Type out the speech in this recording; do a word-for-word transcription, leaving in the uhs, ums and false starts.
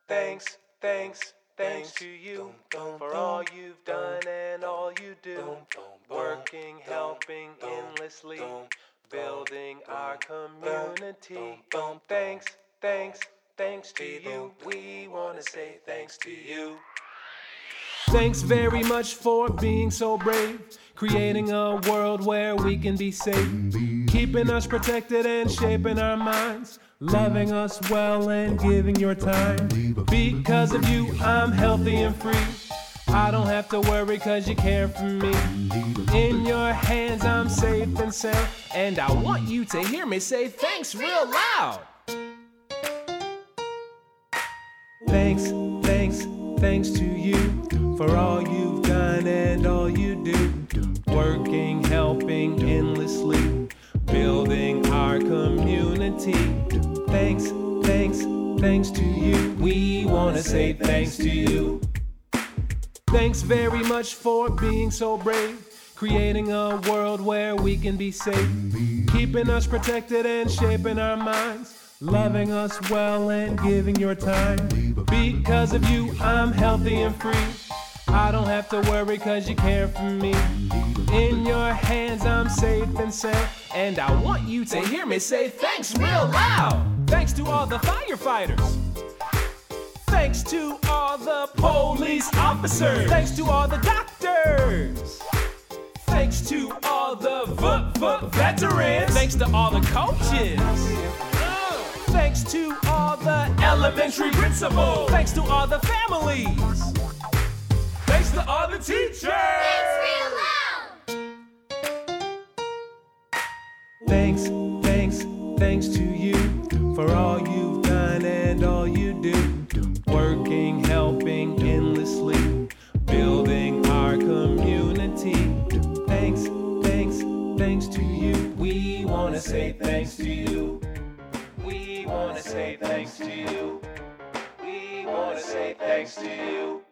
Thanks, thanks, thanks to you for all you've done and all you do. Working, helping endlessly, building our community. Thanks, thanks, thanks to you. We want to say thanks to you. Thanks very much for being so brave, creating a world where we can be safe, keeping us protected and shaping our minds, loving us well and giving your time. Because of you, I'm healthy and free. I don't have to worry cause you care for me. In your hands, I'm safe and sound, and I want you to hear me say thanks real loud. Thanks, thanks, thanks to you for all you've done and all you do. Working, helping endlessly, building our community. Thanks, thanks, thanks to you. We want to say thanks to you. Thanks very much for being so brave, creating a world where we can be safe, keeping us protected and shaping our minds, loving us well and giving your time. Because of you, I'm healthy and free. I don't have to worry cause you care for me. In your hands, I'm safe and sound, and I want you to hear me say thanks real loud. Thanks to all the firefighters. Thanks to all the police officers. Thanks to all the doctors. Thanks to all the v- v- veterans. Thanks to all the coaches. Thanks to all the elementary principals. Thanks to all the families. Thanks to all the teachers. Thanks real loud. Thanks, thanks, thanks to you for all you've done and all you do. Working, helping endlessly, building our community. Thanks, thanks, thanks to you. We want to say thanks to you. We want to say thanks to you. We want to say thanks to you.